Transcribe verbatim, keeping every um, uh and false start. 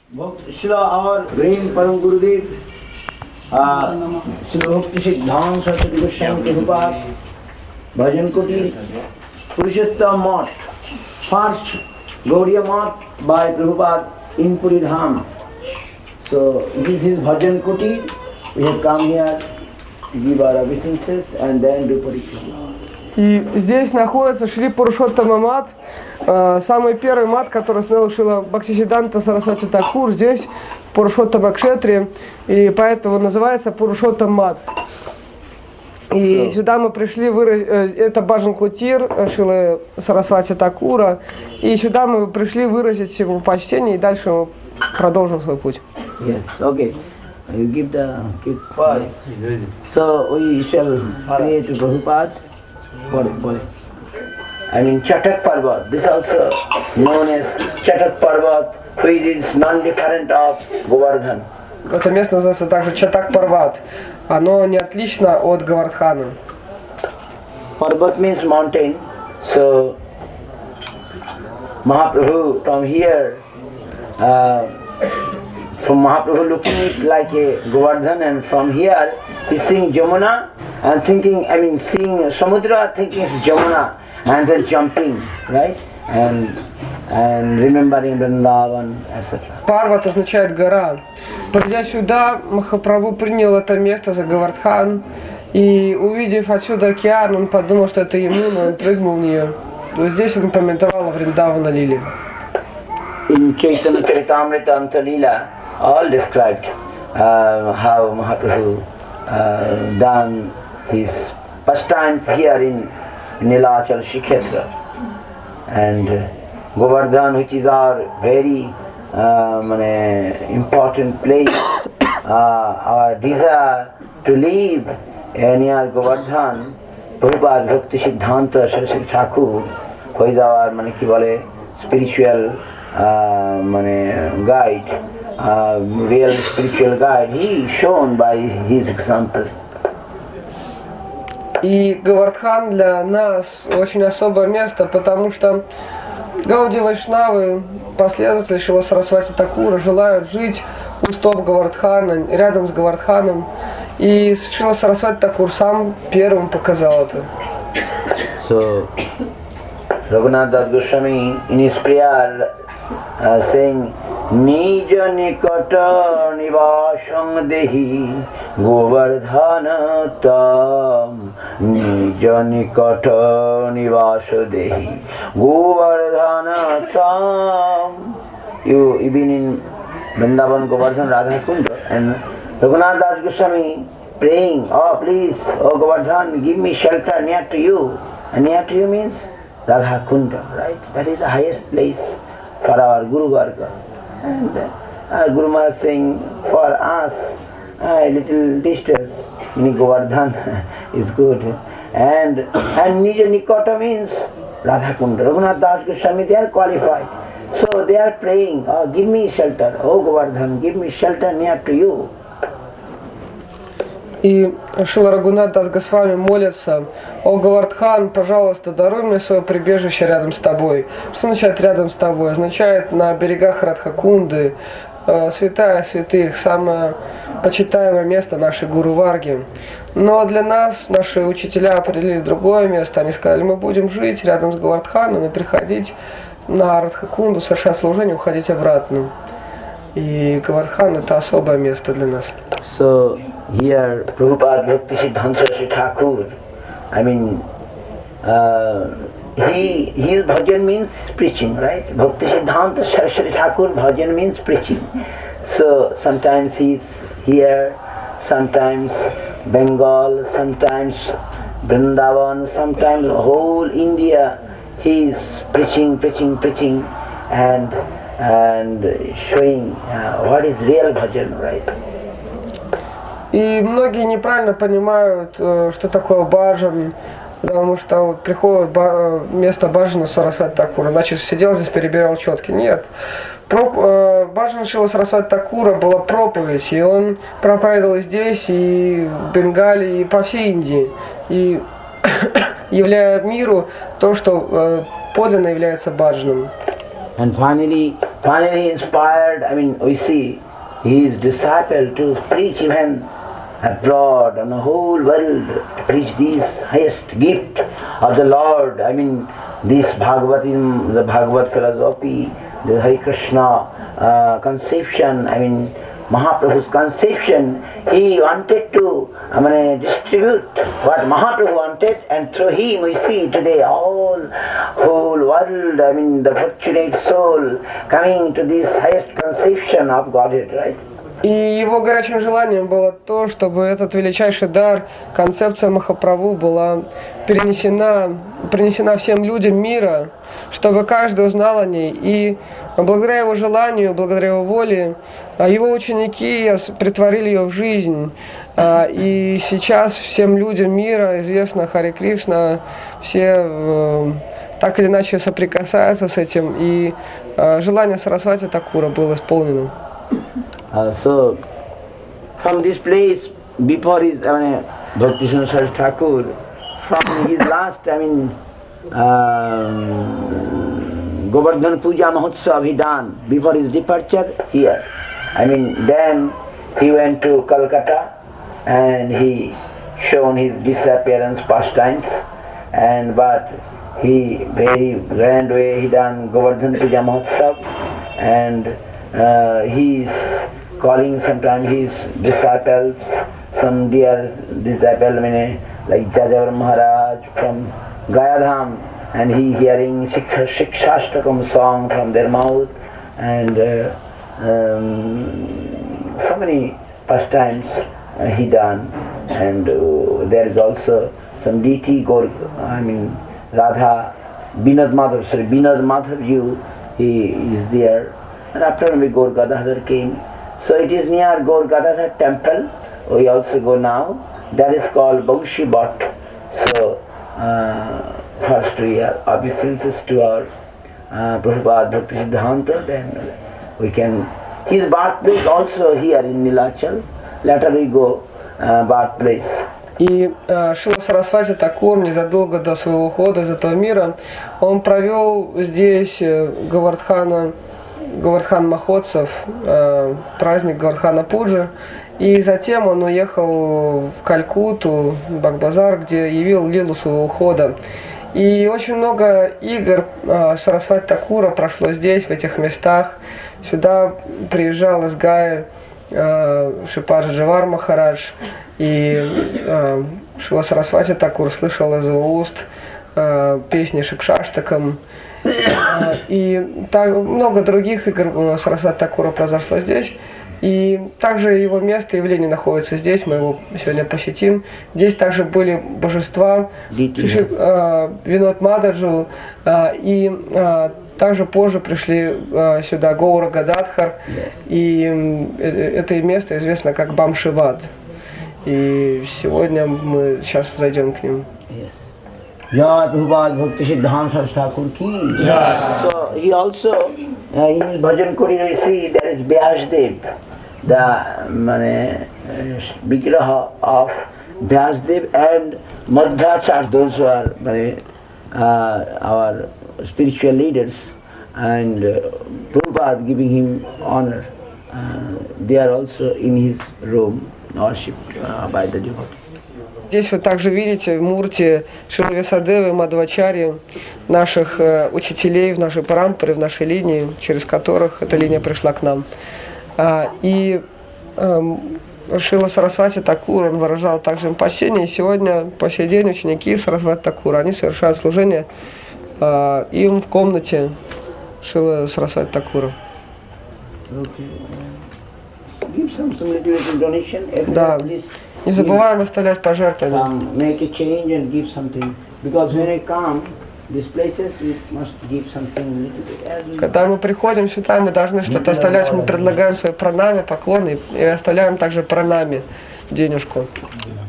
Srila, our great Param Gurudev, uh, Srila Bhakti Siddhanta Saraswati Goswami Prabhupada, Bhajan Kutir, Purushottam Math, first Gaudiya Math by Prabhupada in Puri Dham. So this is Bhajan Kutir. We have come here to give our obeisances and then do parikrama. И здесь находится Шри Пурушоттама Мат, э, самый первый мат, который снял Шрила Бхактисиддханта Сарасвати Такур здесь, в Пурушоттама Кшетре, и поэтому называется Пурушоттам Мат. И so. Сюда мы пришли, выраз... это Баджан Кутир Шрилы Сарасвати Такура, и сюда мы пришли выразить ему почтение, и дальше мы продолжим свой путь. Yes, okay. You give the give five. So we shall pray to Prabhupada. For, for, I mean Chatak Parvat, this also known as Chatak Parvat, which is non-different of Govardhan. Это место называется также Чатак Парват. Оно не отлично от Говардхана. Parvat means mountain. So Mahaprabhu from here, uh, from Mahaprabhu looking it like a Govardhan, and from here he seeing Jamuna and thinking, I mean seeing Samudra, thinking it's Jamuna, and then jumping, right? And and remembering Vrindavan, et cetera. Парват означает гора. Придя сюда, Махапрабху принял это место за Говардхан, и увидев отсюда океан, он подумал, что это Ямуна, он прыгнул в нее. То здесь он поментовал Вриндавана Лили. In Chaitanya Charitamrita Anta Leela, all described uh, how Mahaprabhu uh, done his pastimes here in Nilachal Shikhetra, and uh, Govardhan, which is our very um, uh, important place, uh, our desire to live uh, near Govardhan. Prabhupada Bhakti Siddhanta Saraswati Thakur, who is our mane ki bole spiritual uh, mane guide, uh, real spiritual guide, he is shown by his example. И Говардхан для нас очень особое место, потому что Гауди Вайшнавы, последователи Шрила Сарасвати Такура, желают жить у стоп Говардхана, рядом с Говардханом. И Шрила Сарасвати Такур сам первым показал это. So, Raghunath Das Goswami in his prayer uh, saying, Nija nikata nivasam dehi Govardhana tam Nija nikata nivasa dehi Govardhana tam. You, you've been in Vrindavan, Govardhan, Radha Kunda, and Raghunath Das Goswami praying, oh please, oh Govardhan, give me shelter near to you. And near to you means Radha Kunda, right? That is the highest place for our Guru Varga. And uh, Guru Maharaj saying, for us, a uh, little distance in Govardhan is good. And and Nija Nikota means Radha Kunda. Raghunath Das Goswami, they are qualified. So they are praying, oh, give me shelter, oh Govardhan, give me shelter near to you. И Шрила Рагунат Дас Госвами молится: «О Говардхан, пожалуйста, даруй мне свое прибежище рядом с тобой». Что означает рядом с тобой? Означает на берегах Радхакунды, э, святая святых, самое почитаемое место нашей Гуру Варги. Но для нас наши учителя определили другое место. Они сказали: мы будем жить рядом с Говардханом и приходить на Радхакунду, совершать служение, уходить обратно. И Говардхан — это особое место для нас. So here Prabhupada Bhakti Siddhanta Saraswati Thakur, I mean, uh, he his bhajan means preaching, right? Bhakti Siddhanta Saraswati Thakur, bhajan means preaching. So sometimes he's here, sometimes Bengal, sometimes Vrindavan, sometimes whole India. He is preaching, preaching, preaching, and and showing uh, what is real bhajan, right? И многие неправильно понимают, что такое баджан, потому что вот приходит место баджана Сарасвати Такура, значит, сидел здесь, перебирал четки. Нет. Баджан Шрила Сарасвати Такура была проповедь, и он проповедовал здесь, и в Бенгале, и по всей Индии, и являя миру то, что подлинно является баджаном. And finally, finally inspired, I mean, we see his disciple to preach even abroad on the whole world, to preach this highest gift of the Lord. I mean, this Bhagavatim, the Bhagavad philosophy, the Hare Krishna uh, conception, I mean, Mahaprabhu's conception, he wanted to I mean, distribute what Mahaprabhu wanted, and through him we see today all whole world, I mean the fortunate soul coming to this highest conception of Godhead, right? И его горячим желанием было то, чтобы этот величайший дар, концепция Махапрабху, была перенесена, принесена всем людям мира, чтобы каждый узнал о ней. И благодаря его желанию, благодаря его воле, его ученики претворили ее в жизнь. И сейчас всем людям мира известно Харе Кришна, все так или иначе соприкасаются с этим, и желание Сарасвати Такура было исполнено. Uh, so, from this place, before his, I mean, Bhakti Saraswati Thakur, from his last, I mean, um, Govardhan Puja Mahotsav he done, before his departure here. I mean, then he went to Calcutta and he shown his disappearance pastimes, and but he very grand way he done Govardhan Puja Mahotsav, and uh, he is calling sometimes his disciples, some dear disciple like Jajavar Maharaj from Gayadham, and he hearing Shikshashtakam song from their mouth, and uh, um, so many pastimes uh, he done, and uh, there is also some deity, Gaur, I mean Radha, Binod Madhav, sorry, Binod Madhav Ji, he is there, and after maybe Gaur Gadadhar came. So it is near Gaur Gadadhar temple, we also go now, that is called Bangshi Bhat. So uh, first we are obeisances to our uh, Prabhupada Bhakti Siddhanta, then we can, his birthplace also here in Nilachal, later we go uh, birthplace. И э, Шрила Сарасвати Такур незадолго до своего ухода из этого мира, он провел здесь э, Говардхана, Говардхан Махотсав, э, праздник Говардхана Пуджи, и затем он уехал в Калькутту, Бхакбазар, где явил лилу своего ухода. И очень много игр э, Сарасвати Такура прошло здесь, в этих местах. Сюда приезжал из Гая э, Шипаджи Джавар Махарадж, и э, Шрила Сарасвати Такур слышал из его уст э, песни Шикшаштакам. И так, много других игр Сарасвати Такура произошло здесь. И также его место явления находится здесь, мы его сегодня посетим. Здесь также были божества Шиши, э, Винод Мададжу, э, и э, также позже пришли э, сюда Гаура Гададхар, и э, это место известно как Бамшиват. И сегодня мы сейчас зайдем к ним. Jai Prabhupada Bhakti Siddhanta Saraswati Thakur ki. So he also uh, in his bhajan Kuri we see there is Vyasdev, the mane, uh, Vigraha of Vyasdev and Madhvacharya, those who are mane, uh, our spiritual leaders, and uh, Prabhupada giving him honor. Uh, they are also in his room, worshipped uh, by the devotees. Здесь вы также видите в мурте Шрила Вьясадевы и Мадхвачарьи, наших э, учителей в нашей парампаре, в нашей линии, через которых эта линия пришла к нам. А, и э, Шрила Сарасвати Такур, он выражал также им почтение, и сегодня, по сей день, ученики Сарасвати Такура, они совершают служение э, им в комнате Шрила Сарасвати Такура. Да. Не забываем оставлять пожертвования. Когда мы приходим сюда, мы должны что-то оставлять. Мы предлагаем свои пранами, поклоны и оставляем также пранами денежку.